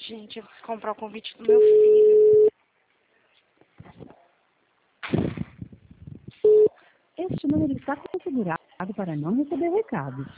Gente, eu preciso comprar o convite do meu filho. Este número está configurado para não receber recados.